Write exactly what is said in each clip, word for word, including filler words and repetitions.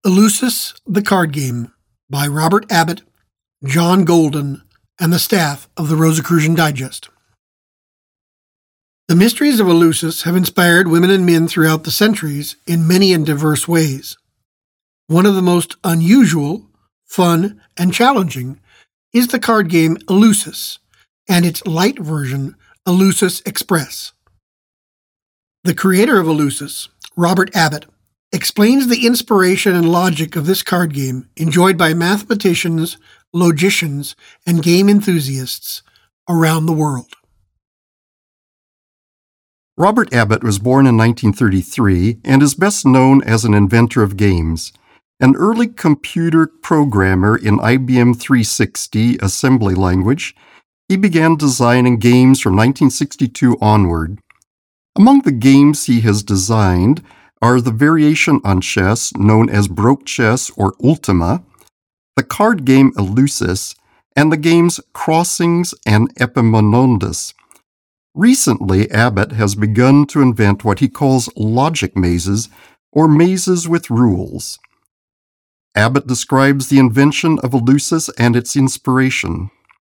Eleusis, the Card Game by Robert Abbott, John Golden, and the staff of the Rosicrucian Digest. The mysteries of Eleusis have inspired women and men throughout the centuries in many and diverse ways. One of the most unusual, fun, and challenging is the card game Eleusis and its light version, Eleusis Express. The creator of Eleusis, Robert Abbott, explains the inspiration and logic of this card game enjoyed by mathematicians, logicians, and game enthusiasts around the world. Robert Abbott was born in nineteen thirty-three and is best known as an inventor of games. An early computer programmer in I B M three sixty assembly language, he began designing games from nineteen sixty-two onward. Among the games he has designed are the variation on chess known as Broke Chess or Ultima, the card game Eleusis, and the games Crossings and Epaminondas. Recently, Abbott has begun to invent what he calls logic mazes, or mazes with rules. Abbott describes the invention of Eleusis and its inspiration.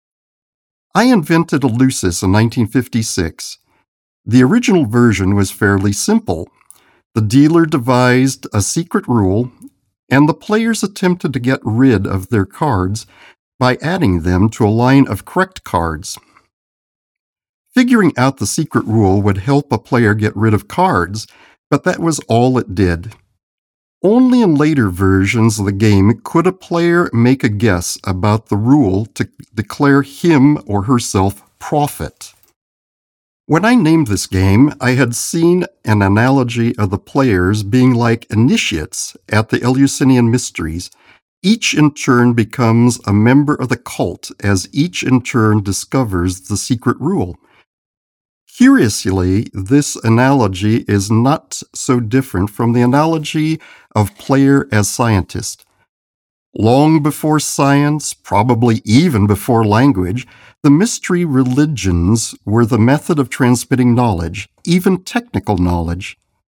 I invented Eleusis in nineteen fifty-six. The original version was fairly simple. The dealer devised a secret rule, and the players attempted to get rid of their cards by adding them to a line of correct cards. Figuring out the secret rule would help a player get rid of cards, but that was all it did. Only in later versions of the game could a player make a guess about the rule to declare him or herself prophet. When I named this game, I had seen an analogy of the players being like initiates at the Eleusinian Mysteries. Each in turn becomes a member of the cult as each in turn discovers the secret rule. Curiously, this analogy is not so different from the analogy of player as scientist. Long before science, probably even before language, the mystery religions were the method of transmitting knowledge, even technical knowledge.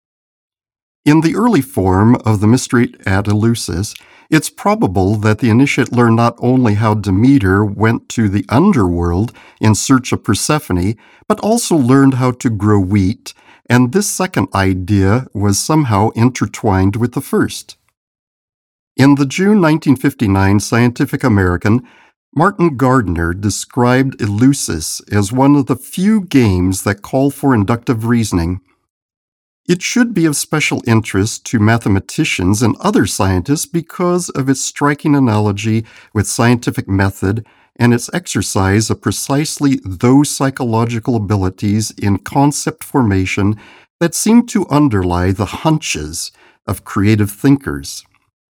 In the early form of the mystery at Eleusis, it's probable that the initiate learned not only how Demeter went to the underworld in search of Persephone, but also learned how to grow wheat, and this second idea was somehow intertwined with the first. In the June nineteen fifty-nine Scientific American, Martin Gardner described Eleusis as one of the few games that call for inductive reasoning. It should be of special interest to mathematicians and other scientists because of its striking analogy with scientific method and its exercise of precisely those psychological abilities in concept formation that seem to underlie the hunches of creative thinkers.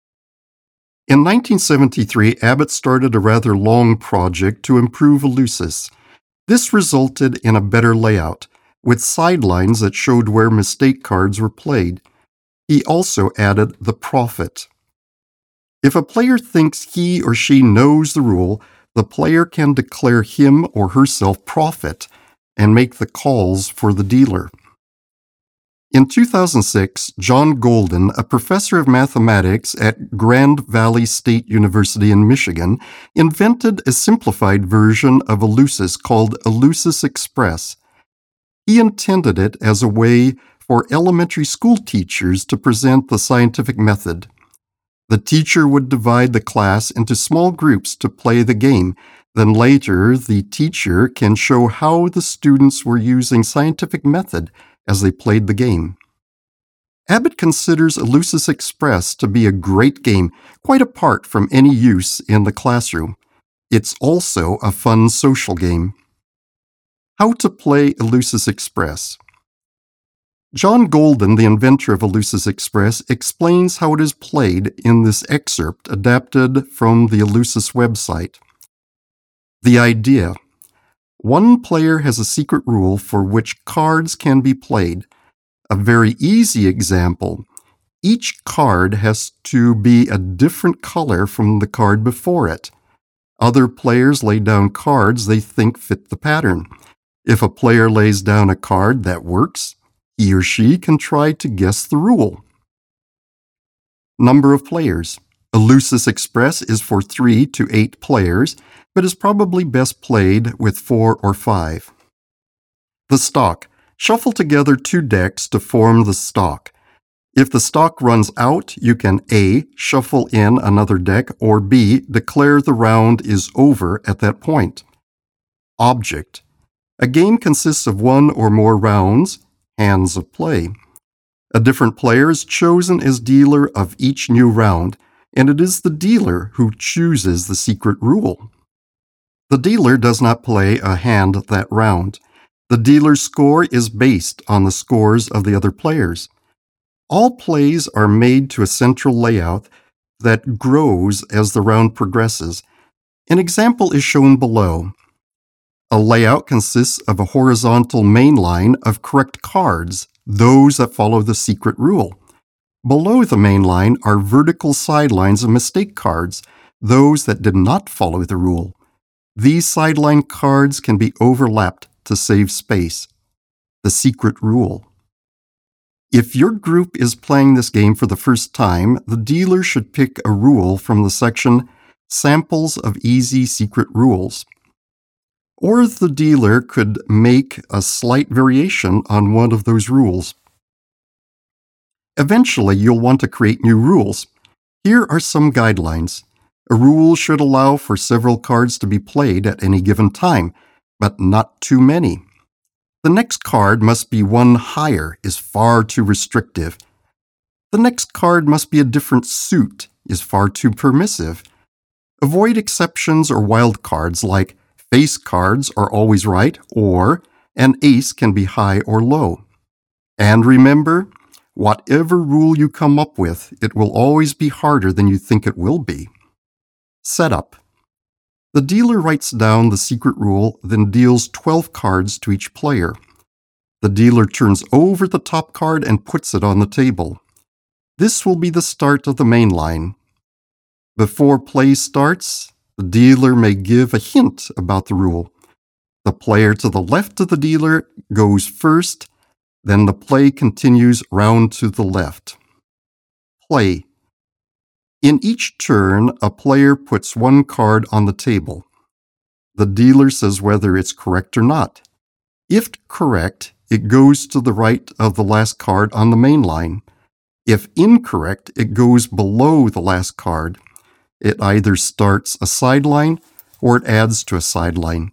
In nineteen seventy-three, Abbott started a rather long project to improve Eleusis. This resulted in a better layout, with sidelines that showed where mistake cards were played. He also added the prophet. If a player thinks he or she knows the rule, the player can declare him or herself prophet and make the calls for the dealer. In two thousand six, John Golden, a professor of mathematics at Grand Valley State University in Michigan, invented a simplified version of Eleusis called Eleusis Express. He intended it as a way for elementary school teachers to present the scientific method. The teacher would divide the class into small groups to play the game. Then later, the teacher can show how the students were using scientific method as they played the game. Abbott considers Eleusis Express to be a great game, quite apart from any use in the classroom. It's also a fun social game. How to play Eleusis Express. John Golden, the inventor of Eleusis Express, explains how it is played in this excerpt adapted from the Eleusis website. The idea. One player has a secret rule for which cards can be played. A very easy example. Each card has to be a different color from the card before it. Other players lay down cards they think fit the pattern. If a player lays down a card that works, he or she can try to guess the rule. Number of players. Elusus Express is for three to eight players, but is probably best played with four or five. The stock. Shuffle together two decks to form the stock. If the stock runs out, you can A. Shuffle in another deck, or B. Declare the round is over at that point. Object. A game consists of one or more rounds, hands of play. A different player is chosen as dealer of each new round, and it is the dealer who chooses the secret rule. The dealer does not play a hand that round. The dealer's score is based on the scores of the other players. All plays are made to a central layout that grows as the round progresses. An example is shown below. A layout consists of a horizontal main line of correct cards, those that follow the secret rule. Below the main line are vertical sidelines of mistake cards, those that did not follow the rule. These sideline cards can be overlapped to save space. The secret rule. If your group is playing this game for the first time, the dealer should pick a rule from the section Samples of Easy Secret Rules. Or the dealer could make a slight variation on one of those rules. Eventually, you'll want to create new rules. Here are some guidelines. A rule should allow for several cards to be played at any given time, but not too many. The next card must be one higher is far too restrictive. The next card must be a different suit is far too permissive. Avoid exceptions or wild cards like face cards are always right, or an ace can be high or low. And remember, whatever rule you come up with, it will always be harder than you think it will be. Setup. The dealer writes down the secret rule, then deals twelve cards to each player. The dealer turns over the top card and puts it on the table. This will be the start of the main line. Before play starts, the dealer may give a hint about the rule. The player to the left of the dealer goes first, then the play continues round to the left. Play. In each turn, a player puts one card on the table. The dealer says whether it's correct or not. If correct, it goes to the right of the last card on the main line. If incorrect, it goes below the last card. It either starts a sideline or it adds to a sideline.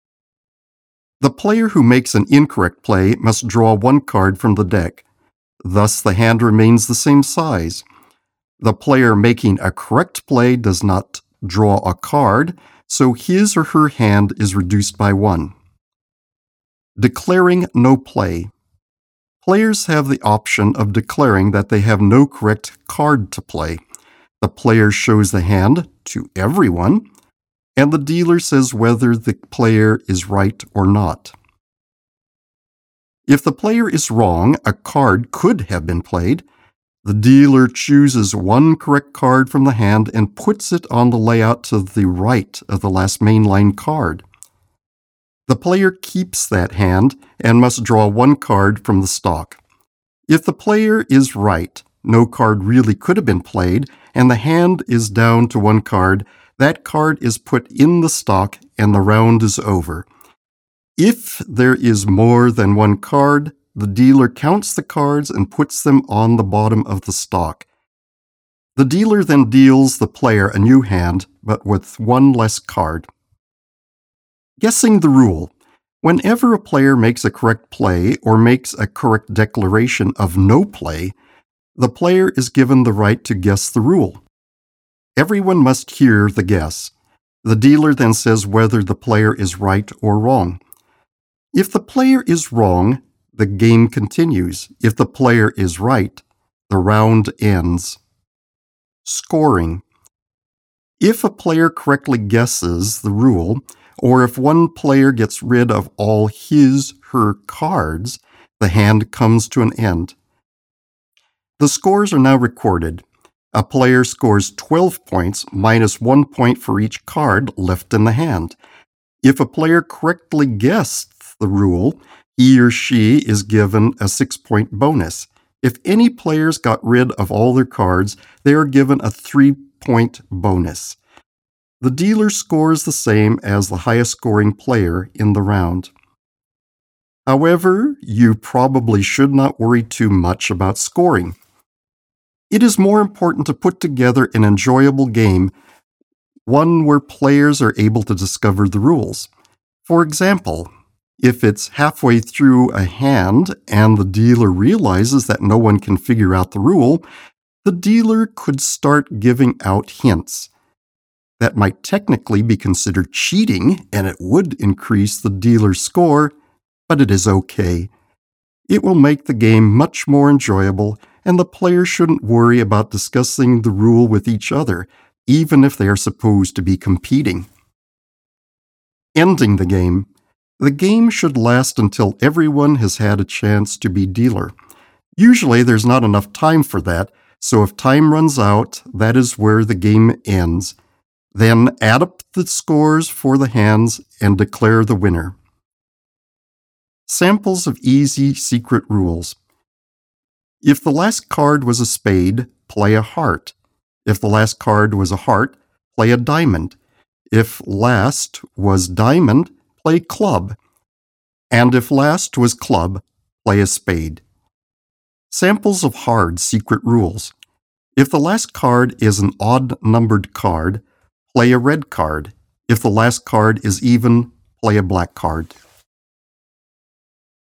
The player who makes an incorrect play must draw one card from the deck. Thus, the hand remains the same size. The player making a correct play does not draw a card, so his or her hand is reduced by one. Declaring no play. Players have the option of declaring that they have no correct card to play. The player shows the hand to everyone, and the dealer says whether the player is right or not. If the player is wrong, a card could have been played. The dealer chooses one correct card from the hand and puts it on the layout to the right of the last mainline card. The player keeps that hand and must draw one card from the stock. If the player is right, no card really could have been played, and the hand is down to one card, that card is put in the stock and the round is over. If there is more than one card, the dealer counts the cards and puts them on the bottom of the stock. The dealer then deals the player a new hand, but with one less card. Guessing the rule. Whenever a player makes a correct play or makes a correct declaration of no play, the player is given the right to guess the rule. Everyone must hear the guess. The dealer then says whether the player is right or wrong. If the player is wrong, the game continues. If the player is right, the round ends. Scoring. If a player correctly guesses the rule, or if one player gets rid of all his, her cards, the hand comes to an end. The scores are now recorded. A player scores twelve points minus one point for each card left in the hand. If a player correctly guessed the rule, he or she is given a six-point bonus. If any players got rid of all their cards, they are given a three-point bonus. The dealer scores the same as the highest-scoring player in the round. However, you probably should not worry too much about scoring. It is more important to put together an enjoyable game, one where players are able to discover the rules. For example, if it's halfway through a hand and the dealer realizes that no one can figure out the rule, the dealer could start giving out hints. That might technically be considered cheating, and it would increase the dealer's score, but it is okay. It will make the game much more enjoyable, and the players shouldn't worry about discussing the rule with each other, even if they are supposed to be competing. Ending the game. The game should last until everyone has had a chance to be dealer. Usually there's not enough time for that, so if time runs out, that is where the game ends. Then add up the scores for the hands and declare the winner. Samples of easy secret rules. If the last card was a spade, play a heart. If the last card was a heart, play a diamond. If last was diamond, play club. And if last was club, play a spade. Samples of hard secret rules. If the last card is an odd-numbered card, play a red card. If the last card is even, play a black card.